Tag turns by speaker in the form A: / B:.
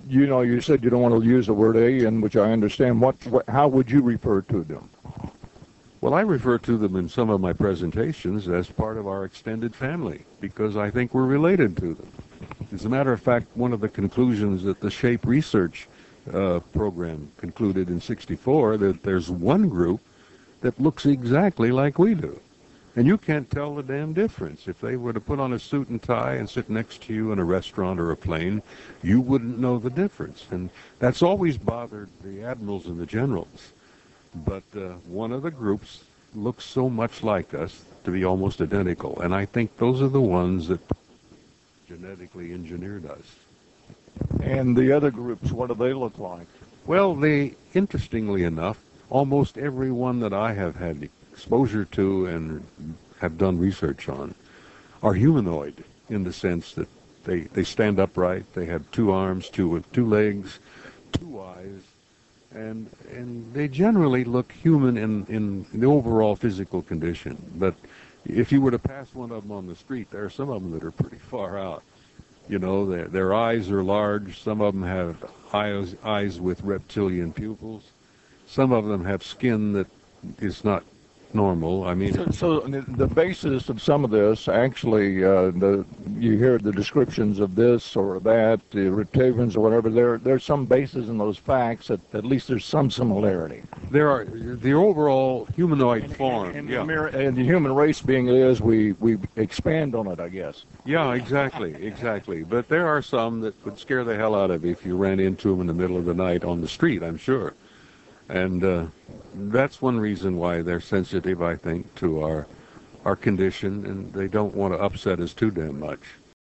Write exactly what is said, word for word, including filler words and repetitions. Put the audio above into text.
A: you know, you said you don't want to use the word alien, which I understand. What, what, how would you refer to them?
B: Well, I refer to them in some of my presentations as part of our extended family because I think we're related to them. As a matter of fact, one of the conclusions that the SHAPE research uh, program concluded in sixty-four, that there's one group that looks exactly like we do. And you can't tell the damn difference. If they were to put on a suit and tie and sit next to you in a restaurant or a plane, you wouldn't know the difference. And that's always bothered the admirals and the generals. But uh, one of the groups looks so much like us to be almost identical. And I think those are the ones that genetically engineered us.
A: And the other groups, what do they look like?
B: Well, they, interestingly enough, almost every one that I have had exposure to and have done research on are humanoid in the sense that they, they stand upright, they have two arms, two two legs, two eyes, and and they generally look human in, in the overall physical condition. But if you were to pass one of them on the street, there are some of them that are pretty far out. You know, their, their eyes are large, some of them have eyes, eyes with reptilian pupils, some of them have skin that is not normal. I mean,
A: so, so the basis of some of this, actually, uh, the you hear the descriptions of this or that, the reptilians or whatever. There, there's some basis in those facts that at least there's some similarity.
B: There are the overall humanoid
A: and,
B: form,
A: and, and,
B: yeah.
A: The, and the human race being it is, we we expand on it, I guess.
B: Yeah, exactly, exactly. But there are some that would scare the hell out of you if you ran into them in the middle of the night on the street, I'm sure. And uh, that's one reason why they're sensitive, I think, to our our condition, and they don't want to upset us too damn much.